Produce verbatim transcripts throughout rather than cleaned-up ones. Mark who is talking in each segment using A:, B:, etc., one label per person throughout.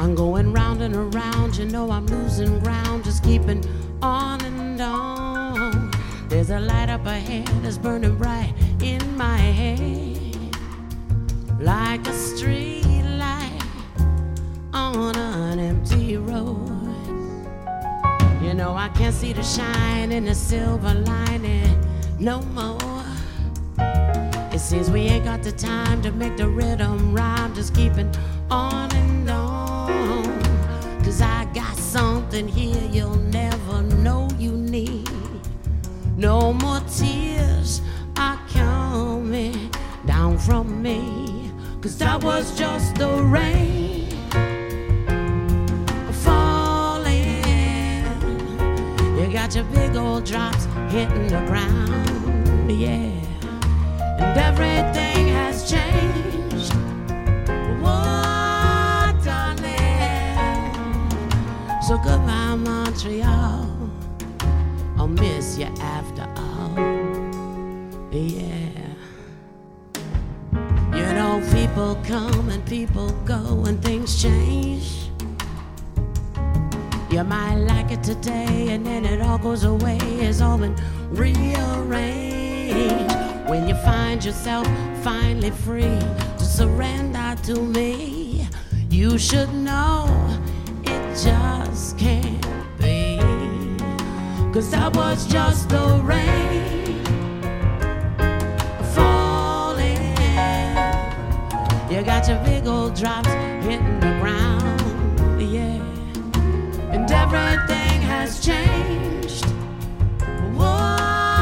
A: I'm going round and around, you know I'm losing ground, just keeping on and on. There's a light up ahead that's burning bright in my head, like a street light on an empty road. You know I can't see the shine in the silver lining no more. It seems we ain't got the time to make the rhythm rhyme, just keeping on and on. Cause I got something here you'll never know you need. No more tears are coming down from me, cause that was just the rain falling. You got your big old drops hitting the ground, yeah. And everything has changed. Whoa, darling. So goodbye, Montreal. I'll miss you after all. Yeah. You know, people come and people go and things change. You might like it today and then it all goes away. It's all been rearranged. When you find yourself finally free to surrender to me, you should know it just can't be. Cause that was just the rain falling. You got your big old drops hitting the ground, yeah. And everything has changed. Whoa,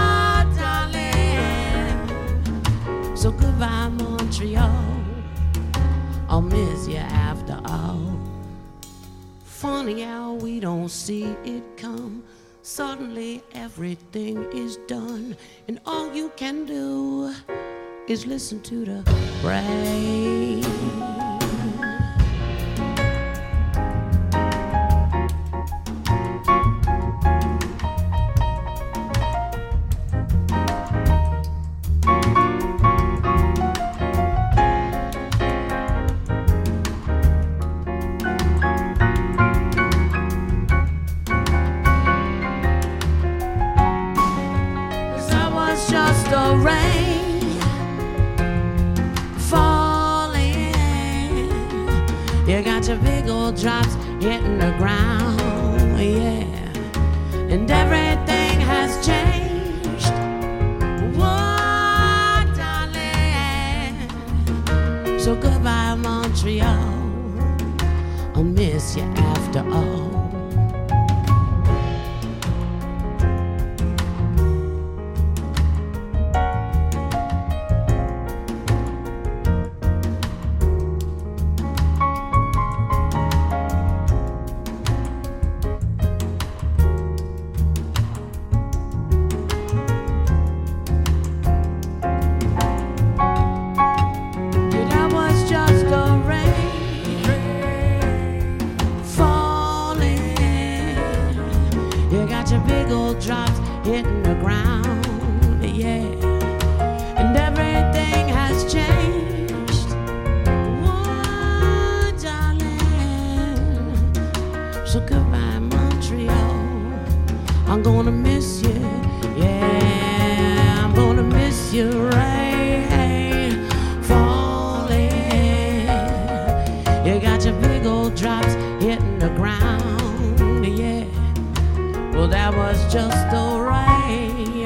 A: so goodbye, Montreal. I'll miss you after all. Funny how we don't see it come. Suddenly everything is done, and all you can do is listen to the rain. Just the rain falling. You got your big old drops hitting the ground, yeah. And everything has changed. Whoa, darling. So goodbye, Montreal. I'll miss you after all. You got your big old drops hitting the ground, yeah. And everything has changed. Whoa, darling. So goodbye, Montreal. I'm gonna miss you, yeah. I'm gonna miss you, rain falling. You got your big old drops hitting the ground, yeah. Well, that was just the rain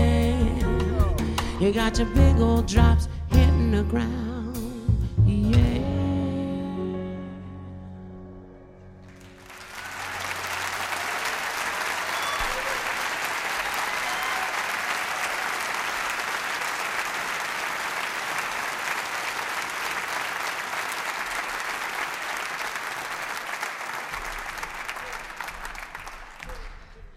A: falling. You got your big old drops hitting the ground, yeah.